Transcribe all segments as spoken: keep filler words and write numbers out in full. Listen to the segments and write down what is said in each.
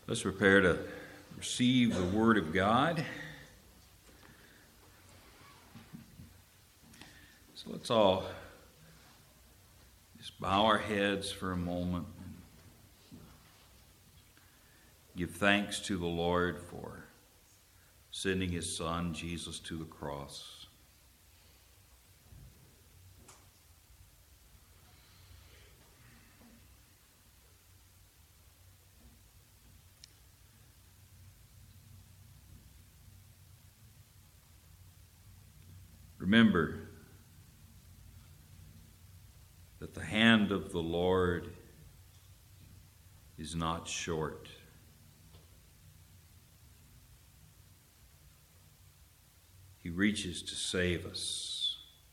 Let's prepare to receive the Word of God. So let's all just bow our heads for a moment and give thanks to the Lord for sending His Son, Jesus, to the cross. Remember that the hand of the Lord is not short. He reaches to save us.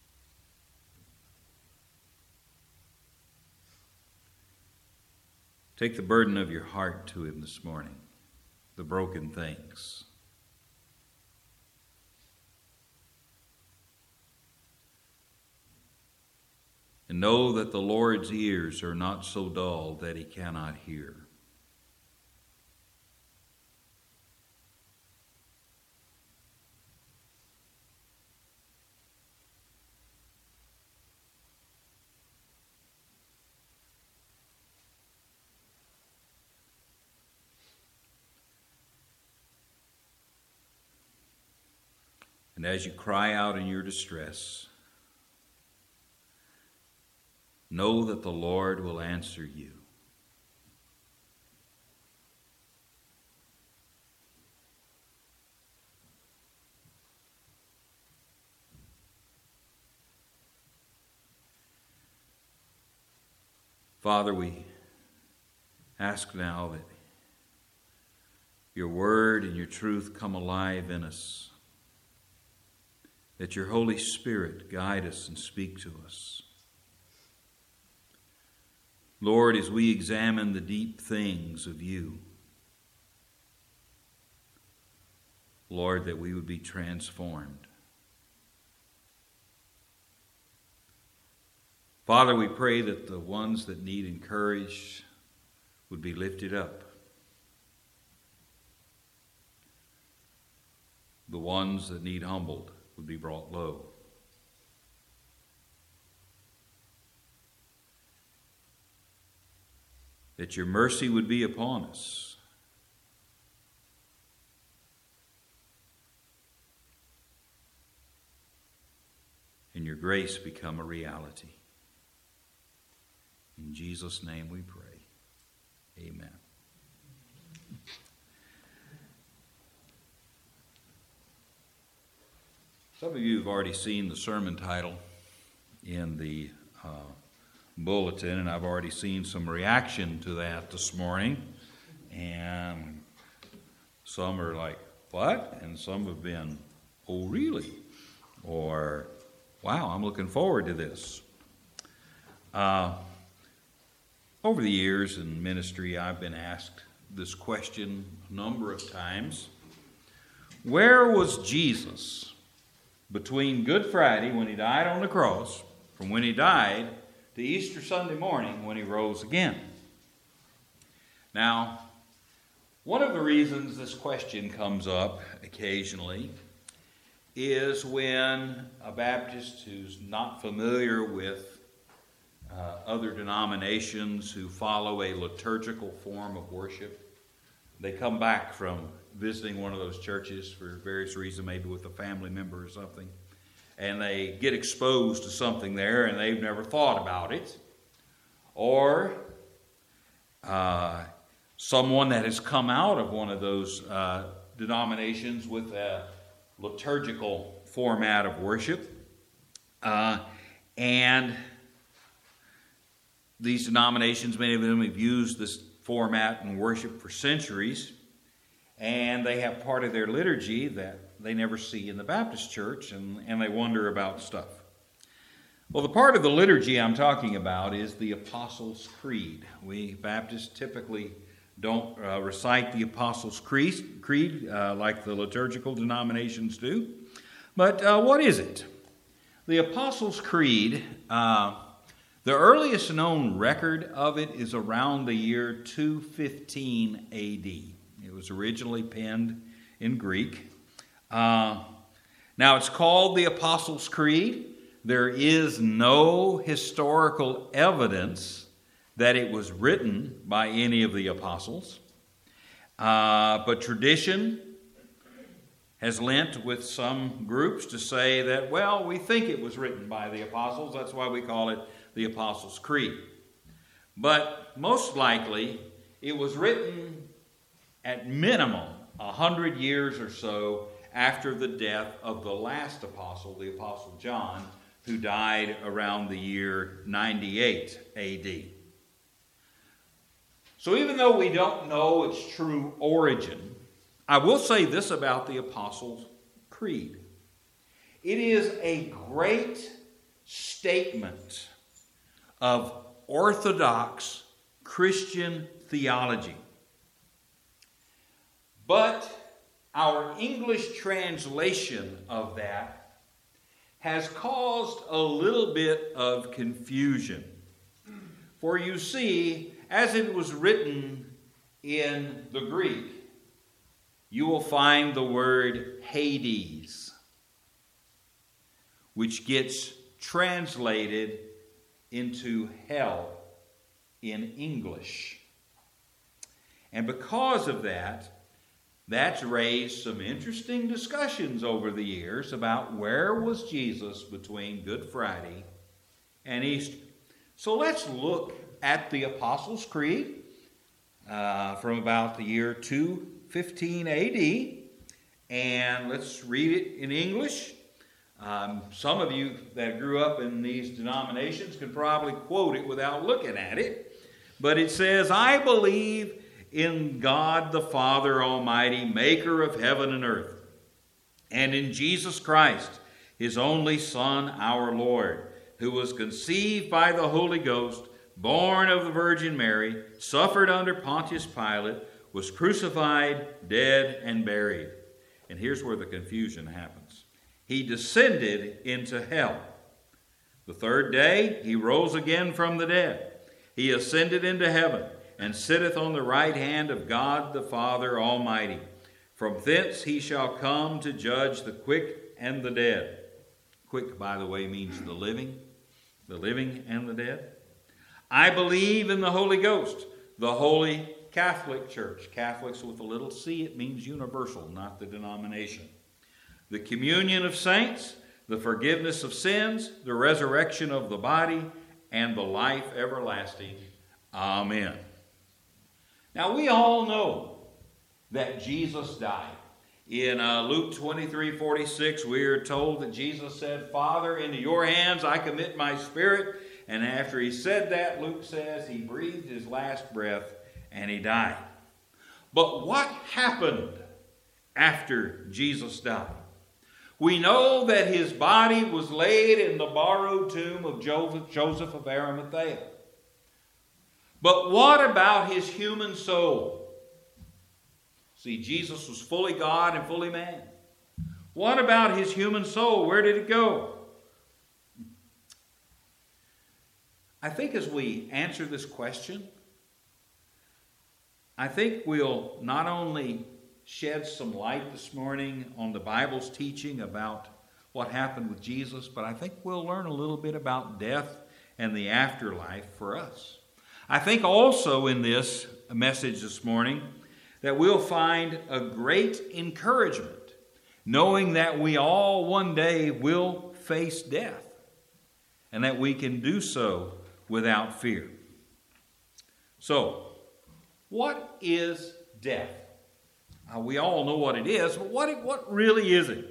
Take the burden of your heart to Him this morning, the broken things. And know that the Lord's ears are not so dull that He cannot hear. And as you cry out in your distress, know that the Lord will answer you. Father, we ask now that your word and your truth come alive in us, that your Holy Spirit guide us and speak to us. Lord, as we examine the deep things of you, Lord, that we would be transformed. Father, we pray that the ones that need encouraged would be lifted up. The ones that need humbled would be brought low. That your mercy would be upon us. And your grace become a reality. In Jesus' name we pray. Amen. Some of you have already seen the sermon title in the uh, bulletin, and I've already seen some reaction to that this morning. And some are like, what? And some have been, oh, really? Or, wow, I'm looking forward to this. Uh, over the years in ministry, I've been asked this question a number of times. Where was Jesus between Good Friday, when He died on the cross, from when He died, to Easter Sunday morning when He rose again? Now, one of the reasons this question comes up occasionally is when a Baptist who's not familiar with uh, other denominations who follow a liturgical form of worship, they come back from visiting one of those churches for various reasons, maybe with a family member or something, and they get exposed to something there and they've never thought about it. Or uh, someone that has come out of one of those uh, denominations with a liturgical format of worship. Uh, and these denominations, many of them have used this format in worship for centuries, and they have part of their liturgy that they never see in the Baptist church, and, and they wonder about stuff. Well, the part of the liturgy I'm talking about is the Apostles' Creed. We Baptists typically don't uh, recite the Apostles' Creed, creed uh, like the liturgical denominations do. But uh, what is it? The Apostles' Creed, uh, the earliest known record of it is around the year two fifteen A D. was originally penned in Greek. Uh, now, it's called the Apostles' Creed. There is no historical evidence that it was written by any of the apostles. Uh, but tradition has lent with some groups to say that, well, we think it was written by the apostles. That's why we call it the Apostles' Creed. But most likely, it was written at minimum a hundred years or so after the death of the last apostle, the Apostle John, who died around the year ninety-eight A D. So even though we don't know its true origin, I will say this about the Apostles' Creed. It is a great statement of orthodox Christian theology. But our English translation of that has caused a little bit of confusion. For you see, as it was written in the Greek, you will find the word Hades, which gets translated into hell in English. And because of that, that's raised some interesting discussions over the years about where was Jesus between Good Friday and Easter. So let's look at the Apostles' Creed uh, from about the year two fifteen A D, and let's read it in English. Um, some of you that grew up in these denominations can probably quote it without looking at it, but it says, "I believe in God the Father Almighty, maker of heaven and earth, and in Jesus Christ, his only Son, our Lord, who was conceived by the Holy Ghost, born of the Virgin Mary, suffered under Pontius Pilate, was crucified, dead, and buried." And here's where the confusion happens. "He descended into hell. The third day he rose again from the dead. He ascended into heaven, and sitteth on the right hand of God the Father Almighty. From thence he shall come to judge the quick and the dead." Quick, by the way, means the living, the living and the dead. "I believe in the Holy Ghost, the Holy Catholic Church." Catholics with a little c, it means universal, not the denomination. "The communion of saints, the forgiveness of sins, the resurrection of the body, and the life everlasting. Amen." Now, we all know that Jesus died. In uh, Luke twenty-three forty-six, we are told that Jesus said, "Father, into your hands I commit my spirit." And after he said that, Luke says he breathed his last breath and he died. But what happened after Jesus died? We know that his body was laid in the borrowed tomb of Joseph of Arimathea. But what about his human soul? See, Jesus was fully God and fully man. What about his human soul? Where did it go? I think as we answer this question, I think we'll not only shed some light this morning on the Bible's teaching about what happened with Jesus, but I think we'll learn a little bit about death and the afterlife for us. I think also in this message this morning that we'll find a great encouragement, knowing that we all one day will face death, and that we can do so without fear. So, what is death? Uh, we all know what it is, but what, what really is it?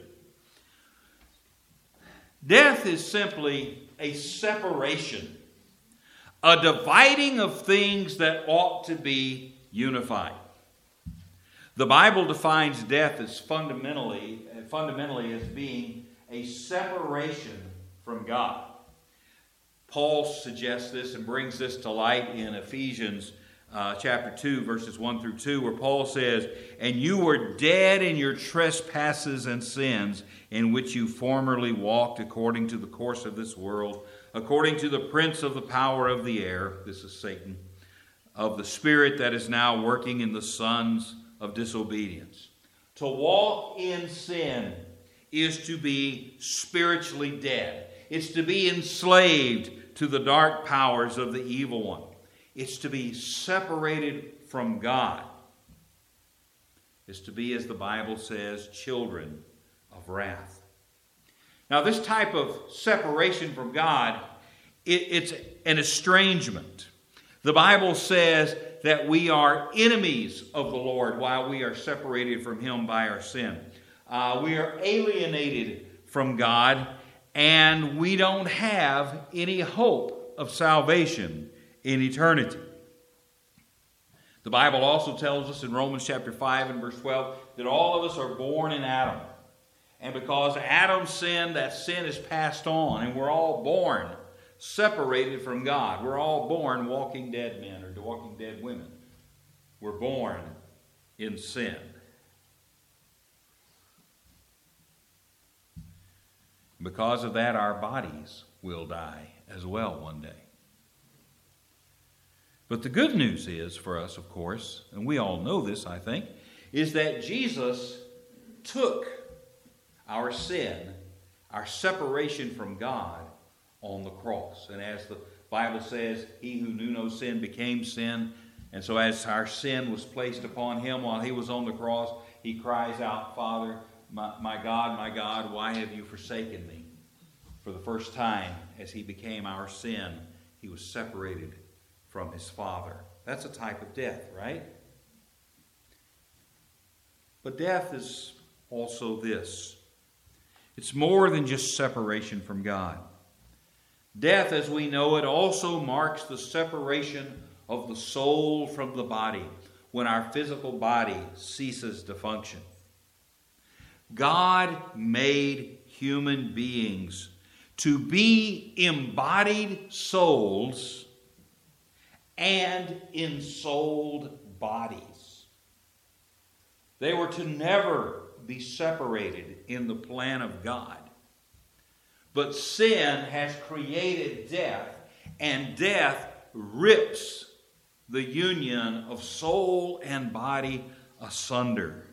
Death is simply a separation, a dividing of things that ought to be unified. The Bible defines death as fundamentally, fundamentally as being a separation from God. Paul suggests this and brings this to light in Ephesians uh, chapter two, verses one through two, where Paul says, "And you were dead in your trespasses and sins, in which you formerly walked according to the course of this world, according to the prince of the power of the air," this is Satan, "of the spirit that is now working in the sons of disobedience. To walk in sin is to be spiritually dead. It's to be enslaved to the dark powers of the evil one. It's to be separated from God. It's to be, as the Bible says, children of wrath. Now, this type of separation from God, it, it's an estrangement. The Bible says that we are enemies of the Lord while we are separated from Him by our sin. Uh, we are alienated from God, and we don't have any hope of salvation in eternity. The Bible also tells us in Romans chapter five and verse twelve that all of us are born in Adam. And because Adam sinned, that sin is passed on, and we're all born separated from God. We're all born walking dead men or walking dead women. We're born in sin. Because of that, our bodies will die as well one day. But the good news is for us, of course, and we all know this, I think, is that Jesus took our sin, our separation from God, on the cross. And as the Bible says, He who knew no sin became sin. And so as our sin was placed upon Him while He was on the cross, He cries out, Father, my, my God, my God, why have you forsaken me? For the first time, as He became our sin, He was separated from His Father. That's a type of death, right? But death is also this. It's more than just separation from God. Death, as we know it, also marks the separation of the soul from the body when our physical body ceases to function. God made human beings to be embodied souls and ensouled bodies. They were to never be separated in the plan of God. But sin has created death, and death rips the union of soul and body asunder.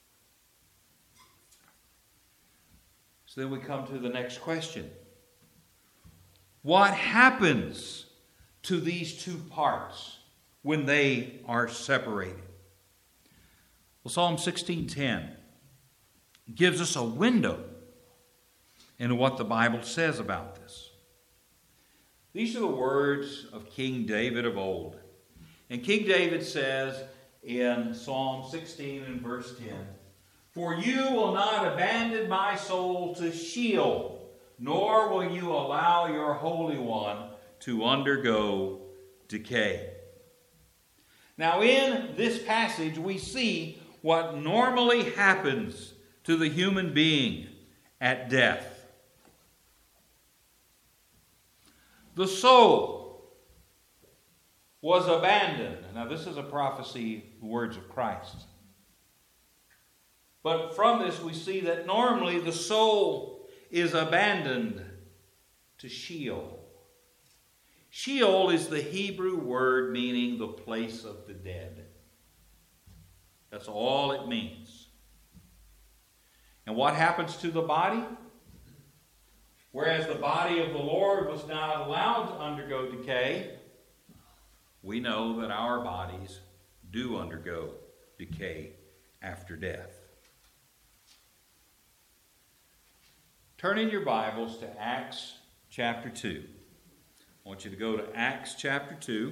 So then we come to the next question. What happens to these two parts when they are separated? Well, Psalm sixteen ten gives us a window into what the Bible says about this. These are the words of King David of old. And King David says in Psalm sixteen and verse ten, "For you will not abandon my soul to Sheol, nor will you allow your Holy One to undergo decay." Now in this passage we see what normally happens to the human being at death. The soul was abandoned. Now this is a prophecy, the words of Christ. But from this we see that normally the soul is abandoned to Sheol. Sheol is the Hebrew word meaning the place of the dead. That's all it means. And what happens to the body? Whereas the body of the Lord was not allowed to undergo decay, we know that our bodies do undergo decay after death. Turn in your Bibles to Acts chapter two. I want you to go to Acts chapter two.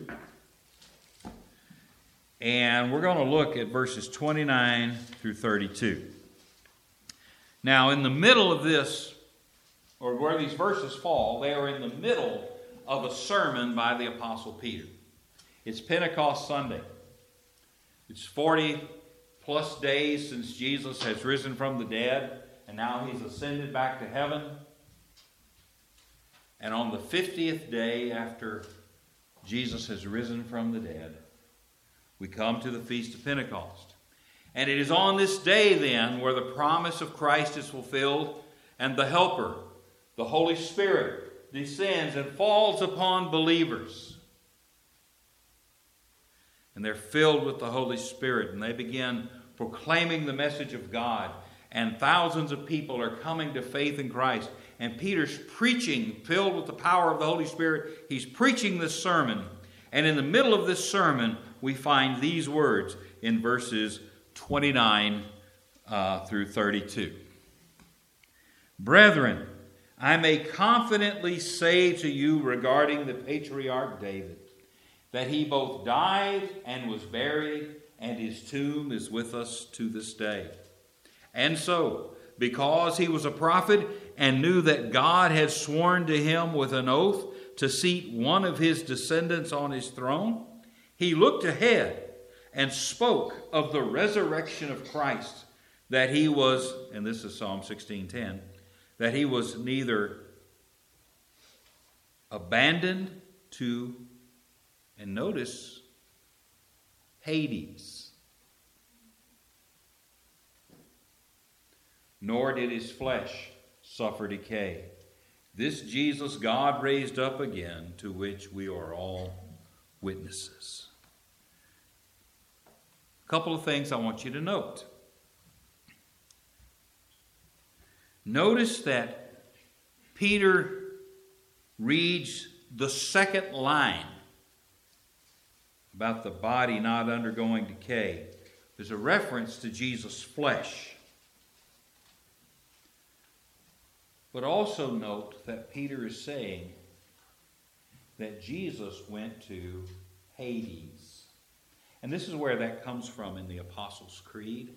And we're going to look at verses twenty-nine through thirty-two. Now, in the middle of this, or where these verses fall, they are in the middle of a sermon by the Apostle Peter. It's Pentecost Sunday. It's forty plus days since Jesus has risen from the dead, and now He's ascended back to heaven. And on the fiftieth day after Jesus has risen from the dead, we come to the Feast of Pentecost. And it is on this day then where the promise of Christ is fulfilled and the Helper, the Holy Spirit, descends and falls upon believers. And they're filled with the Holy Spirit and they begin proclaiming the message of God, and thousands of people are coming to faith in Christ. And Peter's preaching, filled with the power of the Holy Spirit. He's preaching this sermon. And in the middle of this sermon, we find these words in verses twenty-nine uh, through thirty-two. Brethren, I may confidently say to you regarding the patriarch David, that he both died and was buried, and his tomb is with us to this day. And so, because he was a prophet and knew that God had sworn to him with an oath to seat one of his descendants on his throne, he looked ahead and spoke of the resurrection of Christ, that he was, and this is Psalm sixteen ten, that he was neither abandoned to, and notice, Hades, nor did his flesh suffer decay. This Jesus God raised up again, to which we are all witnesses. A couple of things I want you to note. Notice that Peter reads the second line about the body not undergoing decay. There's a reference to Jesus' flesh. But also note that Peter is saying that Jesus went to Hades. And this is where that comes from in the Apostles' Creed.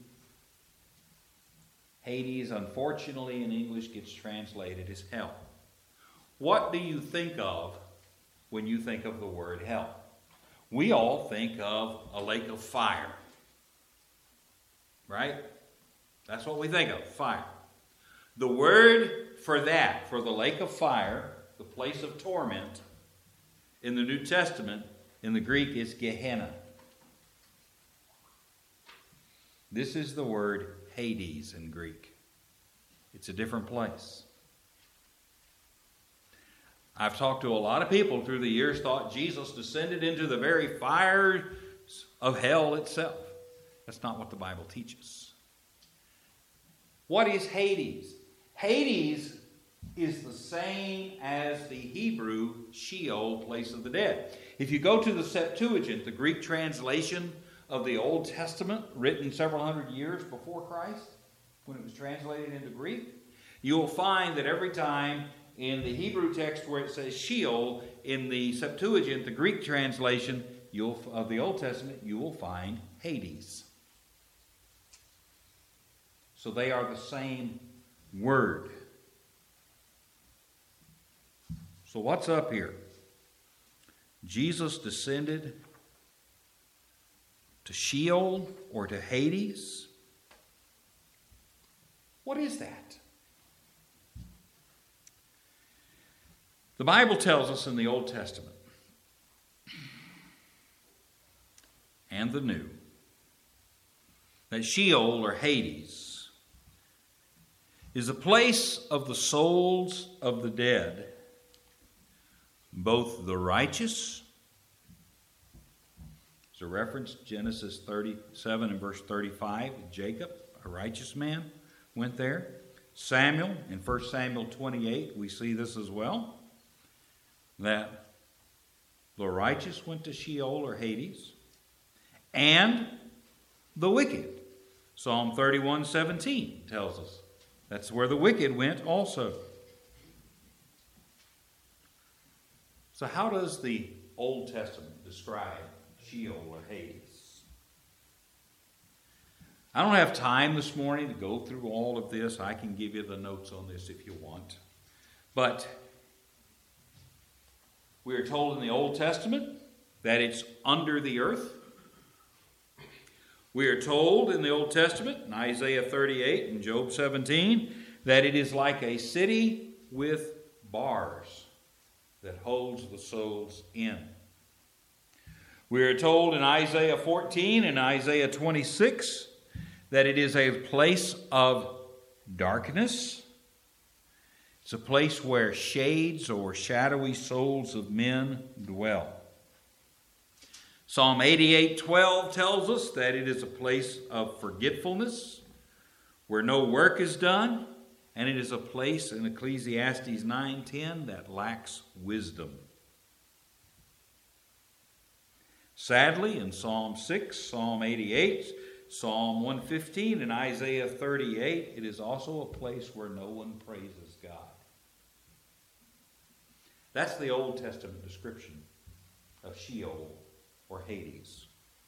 Hades, unfortunately, in English gets translated as hell. What do you think of when you think of the word hell? We all think of a lake of fire. Right? That's what we think of, fire. The word for that, for the lake of fire, the place of torment, in the New Testament, in the Greek, is Gehenna. This is the word Hades in Greek. It's a different place. I've talked to a lot of people through the years thought Jesus descended into the very fires of hell itself. That's not what the Bible teaches. What is Hades? Hades is the same as the Hebrew Sheol, place of the dead. If you go to the Septuagint, the Greek translation of the Old Testament, written several hundred years before Christ, when it was translated into Greek, you'll find that every time in the Hebrew text where it says Sheol, in the Septuagint, the Greek translation you'll, of the Old Testament, you will find Hades. So they are the same word. So what's up here? Jesus descended to Sheol or to Hades? What is that? The Bible tells us in the Old Testament and the New that Sheol or Hades is a place of the souls of the dead, both the righteous. There's a reference, Genesis thirty-seven and verse thirty-five. Jacob, a righteous man, went there. Samuel, in First Samuel twenty-eight, we see this as well, that the righteous went to Sheol or Hades, and the wicked. Psalm thirty-one seventeen tells us that's where the wicked went also. So how does the Old Testament describe Sheol or Hades? I don't have time this morning to go through all of this. I can give you the notes on this if you want. But we are told in the Old Testament that it's under the earth. We are told in the Old Testament, in Isaiah thirty-eight and Job seventeen, that it is like a city with bars that holds the souls in. We are told in Isaiah fourteen and Isaiah twenty-six that it is a place of darkness. It's a place where shades or shadowy souls of men dwell. Psalm eighty-eight twelve tells us that it is a place of forgetfulness where no work is done, and it is a place in Ecclesiastes nine ten that lacks wisdom. Sadly, in Psalm six, Psalm eighty-eight, Psalm one fifteen, and Isaiah thirty-eight, it is also a place where no one praises God. That's the Old Testament description of Sheol or Hades.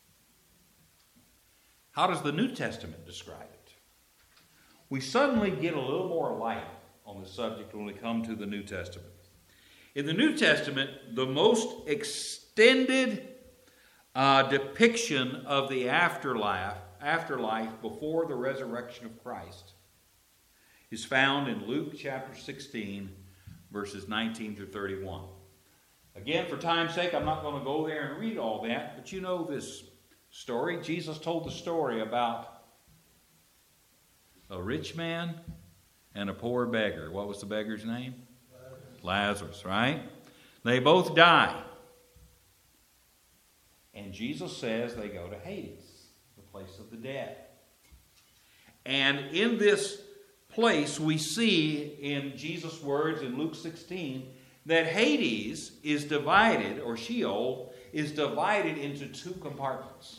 How does the New Testament describe it? We suddenly get a little more light on the subject when we come to the New Testament. In the New Testament, the most extended uh, depiction of the afterlife, afterlife before the resurrection of Christ is found in Luke chapter sixteen, verses nineteen through thirty-one. Again, for time's sake, I'm not going to go there and read all that, but you know this story. Jesus told the story about a rich man and a poor beggar. What was the beggar's name? Lazarus, Lazarus, right? They both die. And Jesus says they go to Hades, the place of the dead. And in this place, we see in Jesus' words in Luke sixteen that Hades is divided, or Sheol is divided into two compartments.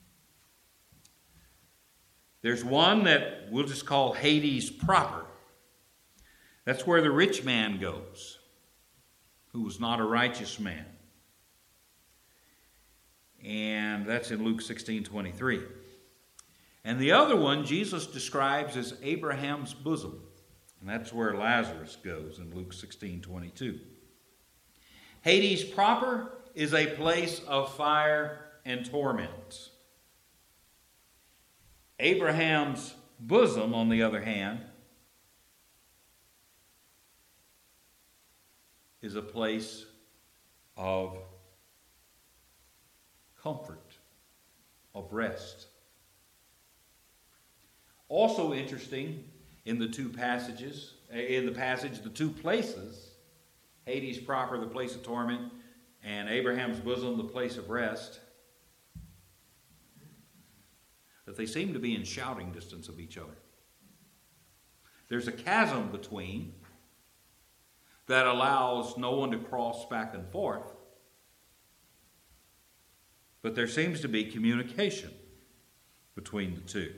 There's one that we'll just call Hades proper. That's where the rich man goes, who was not a righteous man. And that's in Luke sixteen twenty-three. And the other one Jesus describes as Abraham's bosom. And that's where Lazarus goes in Luke sixteen twenty-two. Hades proper is a place of fire and torment. Abraham's bosom, on the other hand, is a place of comfort, of rest. Also interesting in the two passages, in the passage, the two places, Hades proper, the place of torment, and Abraham's bosom, the place of rest, that they seem to be in shouting distance of each other. There's a chasm between that allows no one to cross back and forth, but there seems to be communication between the two.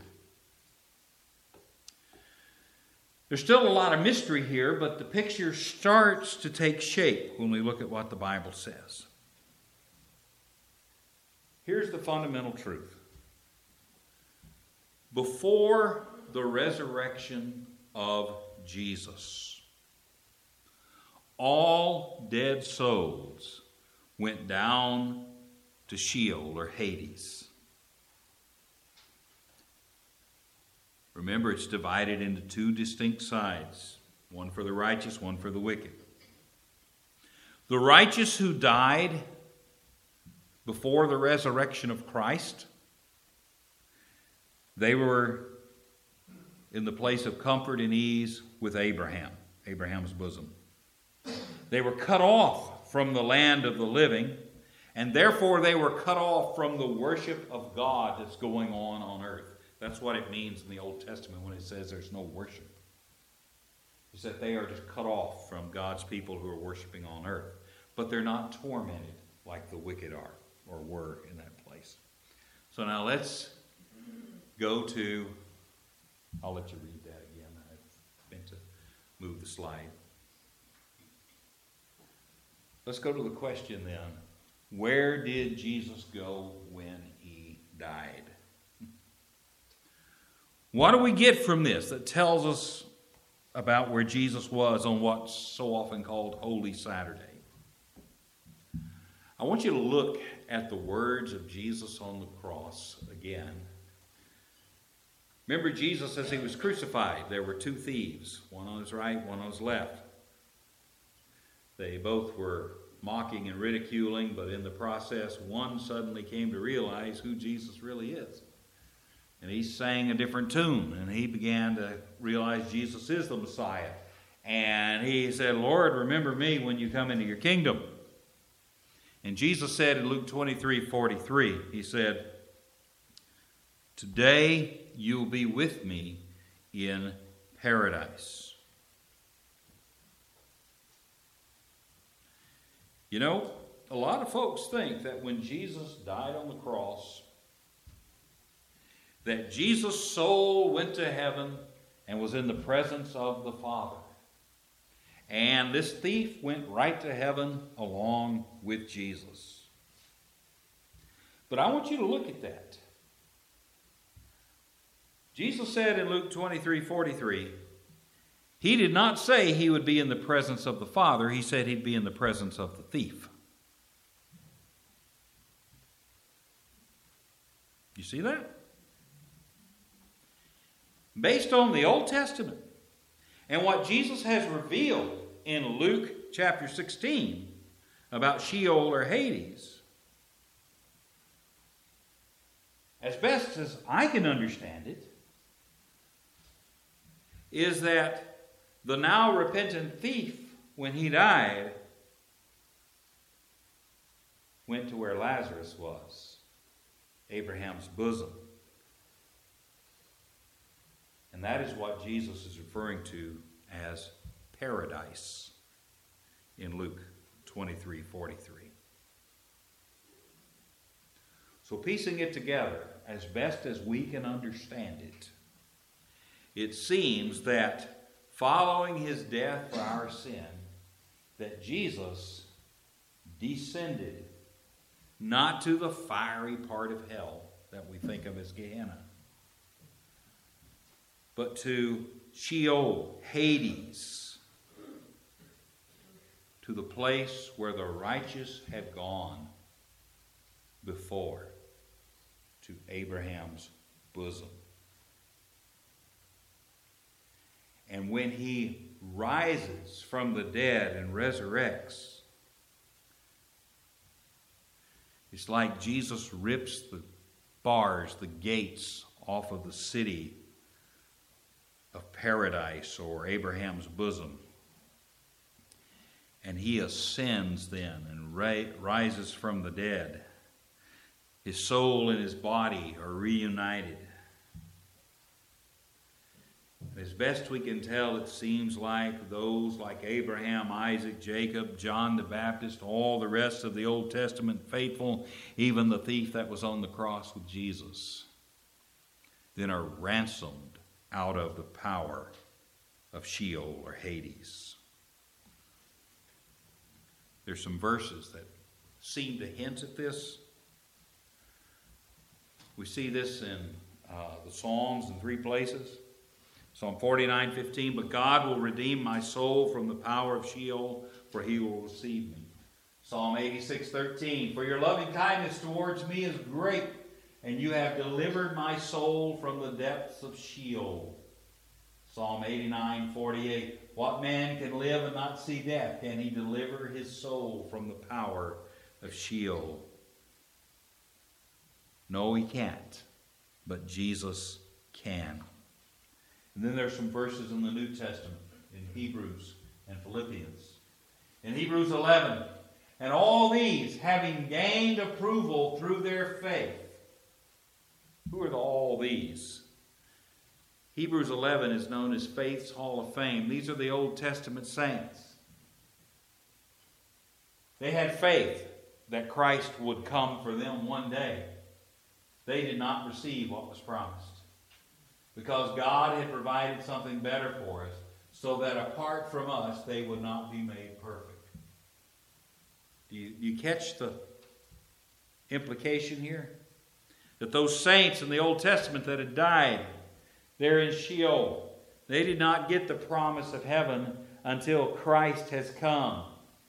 There's still a lot of mystery here, but the picture starts to take shape when we look at what the Bible says. Here's the fundamental truth. Before the resurrection of Jesus, all dead souls went down to Sheol or Hades. Remember, it's divided into two distinct sides, one for the righteous, one for the wicked. The righteous who died before the resurrection of Christ, they were in the place of comfort and ease with Abraham, Abraham's bosom. They were cut off from the land of the living, and therefore they were cut off from the worship of God that's going on on earth. That's what it means in the Old Testament when it says there's no worship. It's that they are just cut off from God's people who are worshiping on earth. But they're not tormented like the wicked are or were in that place. So now let's go to, I'll let you read that again. I meant to move the slide. Let's go to the question then. Where did Jesus go when he died? What do we get from this that tells us about where Jesus was on what's so often called Holy Saturday? I want you to look at the words of Jesus on the cross again. Remember, Jesus, as he was crucified, there were two thieves, one on his right, one on his left. They both were mocking and ridiculing, but in the process, one suddenly came to realize who Jesus really is. And he sang a different tune, and he began to realize Jesus is the Messiah. And he said, Lord, remember me when you come into your kingdom. And Jesus said in Luke twenty-three forty-three, he said, "Today you'll be with me in paradise." You know, a lot of folks think that when Jesus died on the cross, that Jesus' soul went to heaven and was in the presence of the Father. And this thief went right to heaven along with Jesus. But I want you to look at that. Jesus said in Luke twenty-three forty-three, he did not say he would be in the presence of the Father. He said he'd be in the presence of the thief. You see that? Based on the Old Testament and what Jesus has revealed in Luke chapter sixteen about Sheol or Hades, as best as I can understand it, is that the now repentant thief, when he died, went to where Lazarus was, Abraham's bosom. And that is what Jesus is referring to as paradise in Luke twenty-three forty-three. So piecing it together as best as we can understand it, it seems that following his death for our sin, that Jesus descended not to the fiery part of hell that we think of as Gehenna, but to Sheol, Hades, to the place where the righteous had gone before, to Abraham's bosom. And when he rises from the dead and resurrects, it's like Jesus rips the bars, the gates off of the city of paradise or Abraham's bosom. And he ascends then and ra- rises from the dead. His soul and his body are reunited. And as best we can tell, it seems like those like Abraham, Isaac, Jacob, John the Baptist, all the rest of the Old Testament faithful, even the thief that was on the cross with Jesus, then are ransomed out of the power of Sheol or Hades. There's some verses that seem to hint at this. We see this in uh, the Psalms in three places. Psalm forty-nine fifteen, "But God will redeem my soul from the power of Sheol, for he will receive me." Psalm eighty-six thirteen, "For your loving kindness towards me is great, and you have delivered my soul from the depths of Sheol." Psalm eighty-nine forty-eight, "What man can live and not see death? Can he deliver his soul from the power of Sheol?" No, he can't, but Jesus can. And then there's some verses in the New Testament, in Hebrews and Philippians. In Hebrews eleven, "And all these, having gained approval through their faith." Who are the all these? Hebrews eleven is known as Faith's Hall of Fame. These are the Old Testament saints. They had faith that Christ would come for them one day. They did not receive what was promised, because God had provided something better for us, so that apart from us, they would not be made perfect. Do you, do you catch the implication here? That those saints in the Old Testament that had died there in Sheol, they did not get the promise of heaven until Christ has come.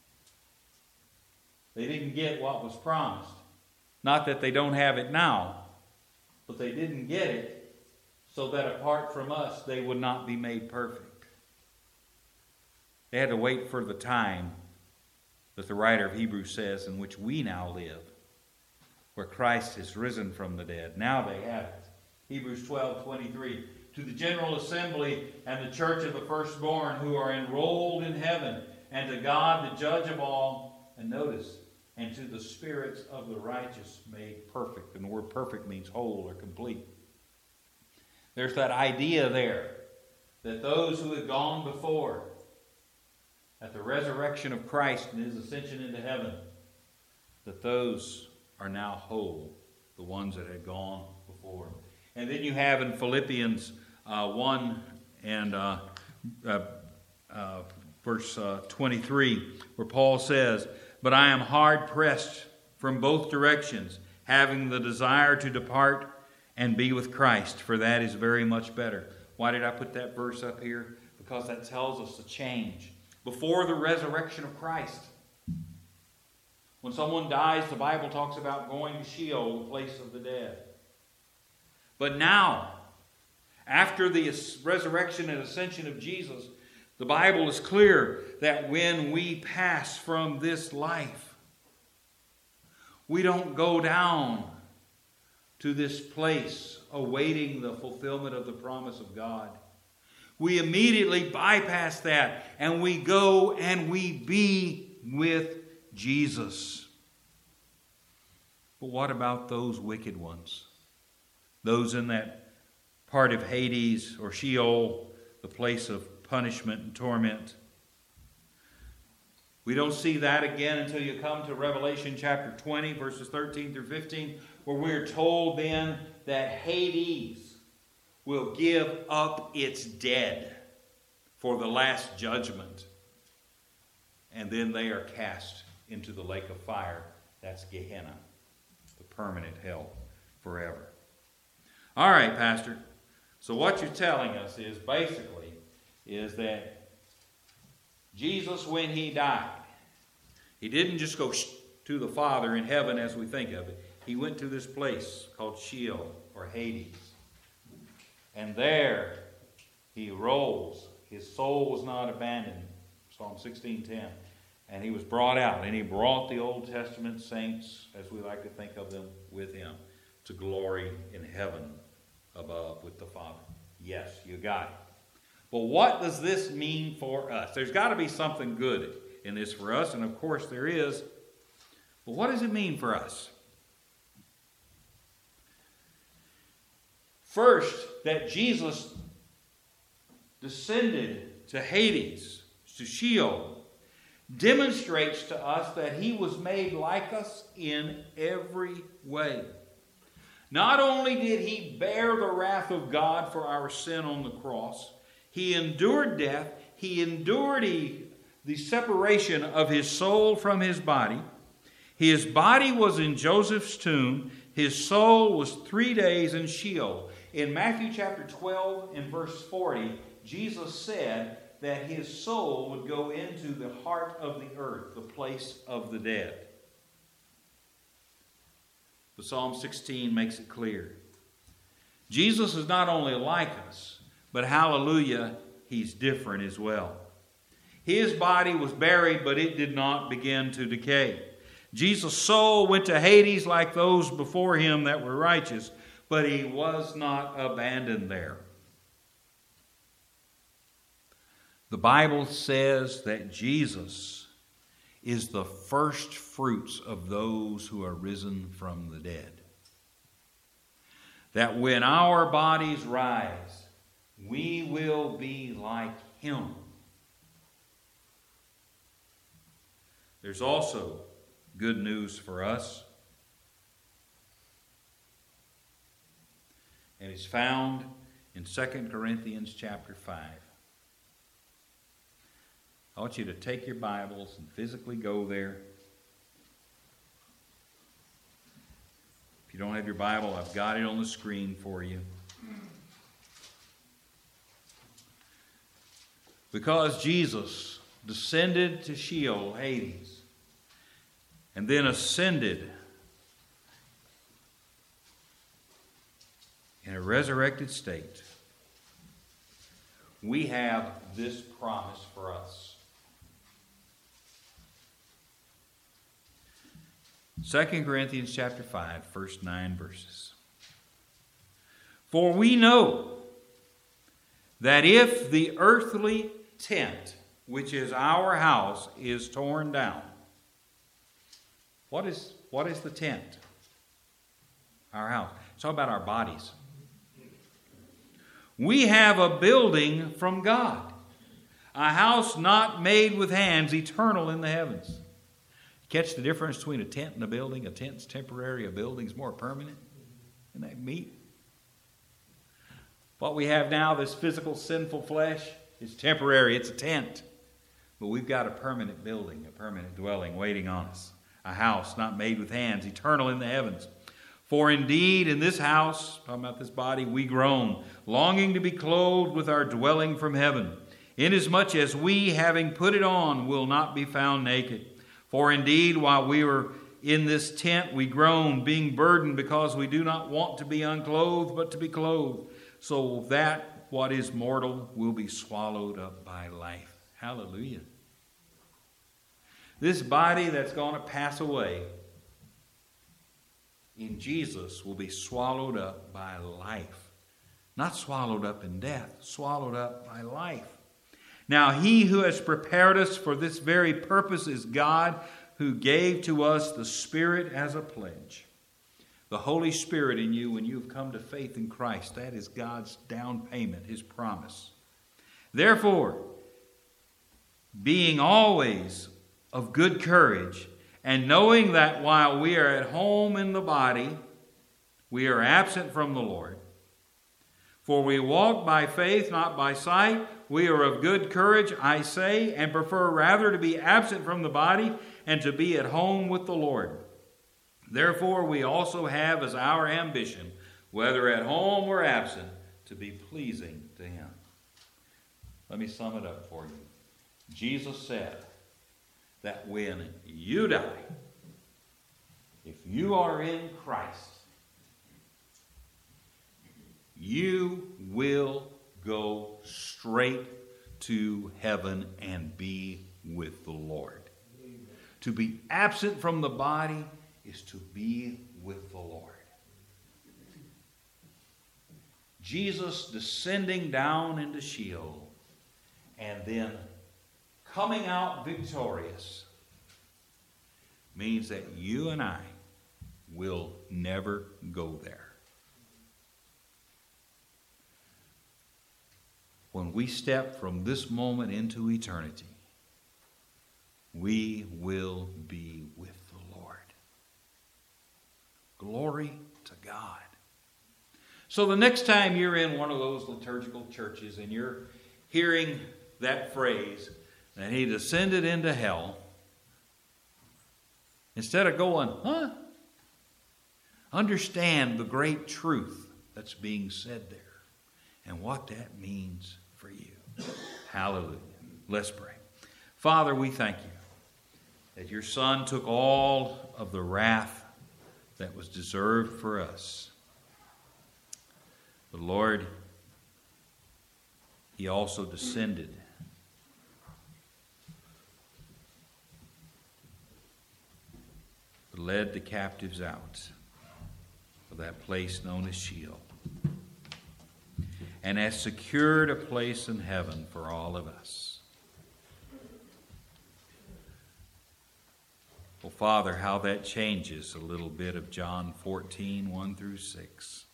They didn't get what was promised. Not that they don't have it now, but they didn't get it so that apart from us, they would not be made perfect. They had to wait for the time that the writer of Hebrews says, in which we now live, where Christ has risen from the dead. Now they have it. Hebrews twelve twenty-three, "To the general assembly and the church of the firstborn who are enrolled in heaven, and to God the judge of all," and notice, and to the spirits of the righteous made perfect. And the word perfect means whole or complete. There's that idea there that those who had gone before at the resurrection of Christ and his ascension into heaven, that those are now whole, the ones that had gone before. And then you have in Philippians uh, one and uh, uh, uh, verse uh, twenty-three, where Paul says, "But I am hard pressed from both directions, having the desire to depart and be with Christ, for that is very much better." Why did I put that verse up here? Because that tells us the change. Before the resurrection of Christ, when someone dies, the Bible talks about going to Sheol, the place of the dead. But now, after the resurrection and ascension of Jesus, the Bible is clear that when we pass from this life, we don't go down to this place awaiting the fulfillment of the promise of God. We immediately bypass that and we go and we be with Jesus. But what about those wicked ones? Those in that part of Hades or Sheol, the place of punishment and torment. We don't see that again until you come to Revelation chapter twenty, verses thirteen through fifteen, where we're told then that Hades will give up its dead for the last judgment. And then they are cast into the lake of fire. That's Gehenna, the permanent hell forever. All right, Pastor. So what you're telling us is basically is that Jesus, when he died, he didn't just go to the Father in heaven as we think of it. He went to this place called Sheol or Hades. And there he rose. His soul was not abandoned. Psalm sixteen ten. And he was brought out. And he brought the Old Testament saints, as we like to think of them, with him to glory in heaven above with the Father. Yes, you got it. But what does this mean for us? There's got to be something good in this for us, and of course there is. But what does it mean for us? First, that Jesus descended to Hades, to Sheol, demonstrates to us that he was made like us in every way. Not only did he bear the wrath of God for our sin on the cross, he endured death, he endured he, the separation of his soul from his body. His body was in Joseph's tomb. His soul was three days in Sheol. In Matthew chapter twelve and verse forty, Jesus said that his soul would go into the heart of the earth, the place of the dead. But Psalm sixteen makes it clear. Jesus is not only like us, but hallelujah, he's different as well. His body was buried, but it did not begin to decay. Jesus' soul went to Hades like those before him that were righteous, but he was not abandoned there. The Bible says that Jesus is the first fruits of those who are risen from the dead. That when our bodies rise, we will be like him. There's also good news for us. And it's found in Second Corinthians chapter five. I want you to take your Bibles and physically go there. If you don't have your Bible, I've got it on the screen for you. Because Jesus descended to Sheol, Hades, and then ascended in a resurrected state, we have this promise for us. Second Corinthians chapter five, first nine verses. For we know that if the earthly tent, which is our house, is torn down, What is, what is the tent? Our house. It's all about our bodies. We have a building from God. A house not made with hands, eternal in the heavens. Catch the difference between a tent and a building? A tent's temporary, a building's more permanent. Isn't that neat? What we have now, this physical sinful flesh, is temporary. It's a tent. But we've got a permanent building, a permanent dwelling waiting on us. A house not made with hands, eternal in the heavens. For indeed in this house, talking about this body, we groan, longing to be clothed with our dwelling from heaven, inasmuch as we, having put it on, will not be found naked. For indeed, while we were in this tent, we groan, being burdened, because we do not want to be unclothed, but to be clothed, so that what is mortal will be swallowed up by life. Hallelujah. This body that's going to pass away in Jesus will be swallowed up by life. Not swallowed up in death, swallowed up by life. Now he who has prepared us for this very purpose is God, who gave to us the Spirit as a pledge. The Holy Spirit in you when you've come to faith in Christ, that is God's down payment, His promise. Therefore, being always of good courage, and knowing that while we are at home in the body, we are absent from the Lord. For we walk by faith, not by sight. We are of good courage, I say, and prefer rather to be absent from the body and to be at home with the Lord. Therefore, we also have as our ambition, whether at home or absent, to be pleasing to Him. Let me sum it up for you. Jesus said that when you die, if you are in Christ, you will go straight to heaven and be with the Lord. Amen. To be absent from the body is to be with the Lord. Jesus descending down into Sheol and then coming out victorious means that you and I will never go there. When we step from this moment into eternity, we will be with the Lord. Glory to God. So the next time you're in one of those liturgical churches and you're hearing that phrase, that He descended into hell, instead of going, huh? Understand the great truth that's being said there and what that means for you. Hallelujah. Let's pray. Father, we thank you that your Son took all of the wrath that was deserved for us. But Lord, He also descended led the captives out of that place known as Sheol, and has secured a place in heaven for all of us. Well, Father, how that changes a little bit of John fourteen, one through six.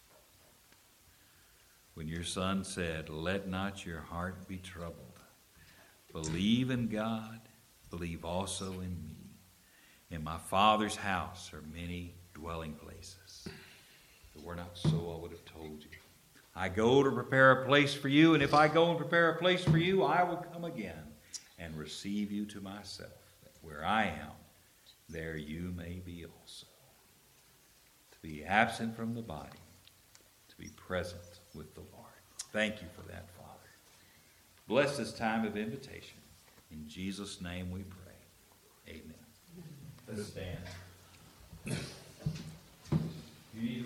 When your Son said, "Let not your heart be troubled. Believe in God, believe also in me. In my Father's house are many dwelling places. If it were not so, I would have told you. I go to prepare a place for you, and if I go and prepare a place for you, I will come again and receive you to myself, that where I am, there you may be also." To be absent from the body, to be present with the Lord. Thank you for that, Father. Bless this time of invitation. In Jesus' name we pray. Amen. Let's stand. You need